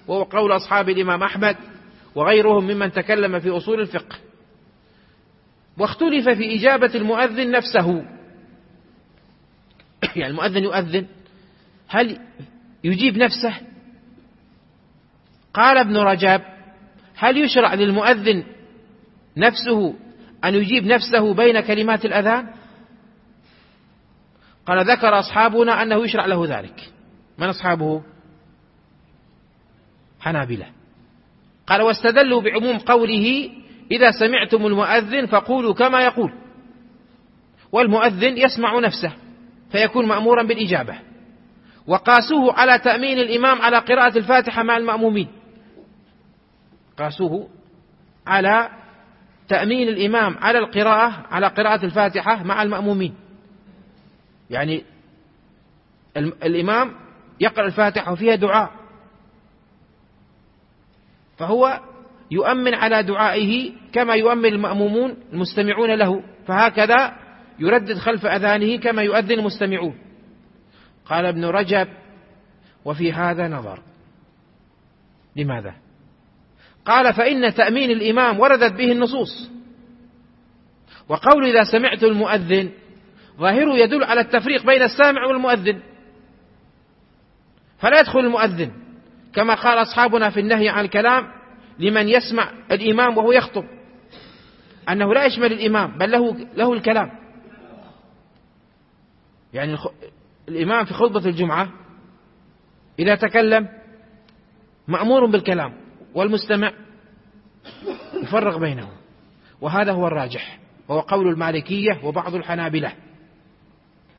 وهو قول أصحاب الإمام أحمد وغيرهم ممن تكلم في أصول الفقه. واختلف في إجابة المؤذن نفسه، يعني المؤذن يؤذن هل يجيب نفسه؟ قال ابن رجب: هل يشرع للمؤذن نفسه أن يجيب نفسه بين كلمات الأذان؟ قال: ذكر أصحابنا أنه يشرع له ذلك. من أصحابه؟ حنابلة. قال: واستدلوا بعموم قوله: إذا سمعتم المؤذن فقولوا كما يقول، والمؤذن يسمع نفسه فيكون مأمورا بالإجابة. وقاسوه على تأمين الإمام على قراءة الفاتحة مع المأمومين، قاسوه على تأمين الإمام على قراءة الفاتحة مع المأمومين، يعني الإمام يقرأ الفاتحة وفيها دعاء، فهو يؤمن على دعائه كما يؤمن المأمومون المستمعون له، فهكذا يردد خلف أذانه كما يؤذن المستمعون. قال ابن رجب: وفي هذا نظر. لماذا؟ قال: فإن تأمين الإمام وردت به النصوص، وقول إذا سمعت المؤذن ظاهره يدل على التفريق بين السامع والمؤذن، فلا يدخل المؤذن كما قال أصحابنا في النهي عن الكلام لمن يسمع الإمام وهو يخطب، أنه لا يشمل الإمام بل له الكلام. يعني الإمام في خطبة الجمعة إذا تكلم مأمور بالكلام، والمستمع يفرق بينهم، وهذا هو الراجح، وهو قول المالكية وبعض الحنابلة.